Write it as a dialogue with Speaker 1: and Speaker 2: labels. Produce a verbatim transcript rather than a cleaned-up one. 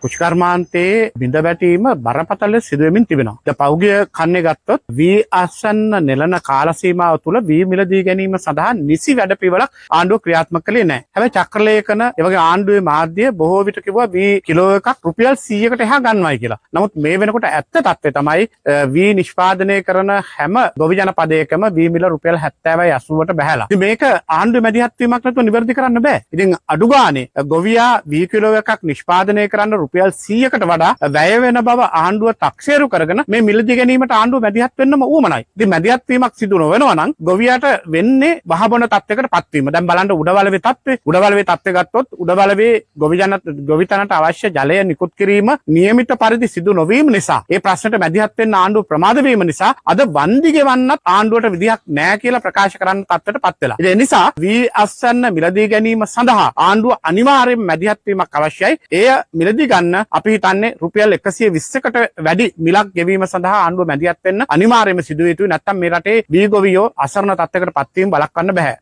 Speaker 1: කෘෂිකර්මාන්තයේ බිඳ වැටීම බරපතල සිදුවෙමින් තිබෙනවා. ද පෞගිය කන්නේ ගත්තොත් වී ආසන්න නෙළන කාල සීමාව තුළ වී මිලදී ගැනීම සඳහා නිසි වැඩපිළිවෙලක් ආණ්ඩුව ක්‍රියාත්මක කළේ නැහැ. හැබැයි චක්‍රලේඛන ඒ වගේ ආණ්ඩුවේ මාධ්‍ය බොහෝ විට කිව්වා වී කිලෝ එකක් රුපියල් සීයකට එහා ගන්නවයි කියලා. නමුත් මේ වෙනකොට ඇත්ත තත්ත්වය තමයි වී නිෂ්පාදනය කරන හැම ගොවි ජනපදයකම වී මිල රුපියල් හැත්තෑවයි අසූවට බහැලා. ඉතින් මේක ආණ්ඩුවේ මැදිහත් වීමක් නැතුව නිවැරදි කරන්න බෑ. ඉතින් අඩු ගානේ ගොවියා වී කිලෝ එකක් නිෂ්පාදනය කරන්න රුපියල් සීයකට වඩා වැය වෙන බව ආණ්ඩුව තක්සේරු කරගෙන මේ මිලදී ගැනීමට ආණ්ඩුව මැදිහත් වෙන්නම ඌමනයි. ඉතින් මැදිහත් වීමක් සිදු නොවෙනවා නම් ගොවියාට වෙන්නේ වහබොන තත්යකට පත්වීම. දැන් බලන්න උඩවලවේ තත්ත්වය. උඩවලවේ තත්ත්වය ගත්තොත් උඩවලවේ ගොවි ජන ගොවිතැනට අවශ්‍ය ජලය නිකුත් කිරීම නියමිත පරිදි සිදු නොවීම නිසා ඒ ප්‍රශ්නට මැදිහත් වෙන්න ආණ්ඩුව ප්‍රමාද වීම නිසා අද වන්දි ගෙවන්නත් ආණ්ඩුවට විදිහක් නැහැ කියලා ප්‍රකාශ කරන්න තත්ත්වයට පත් වෙලා. ඒ නිසා වී අස්වැන්න මිලදී ගැනීම සඳහා ආණ්ඩුව අනිවාර්යයෙන්ම මැදිහත් වීමක් අවශ්‍යයි. එය මිලදී ගන්න අපි හිතන්නේ රුපියල් එකසිය විස්සකට වැඩි මිලක් ගෙවීම සඳහා ආණ්ඩුව මැදිහත් වෙන්න අනිවාර්යයෙන්ම සිදු වෙ යුතුයි. නැත්නම් මේ රටේ වී ගොවියෝ අසරණ තත්ත්වයකට පත් වීම බලක්වන්න බෑ.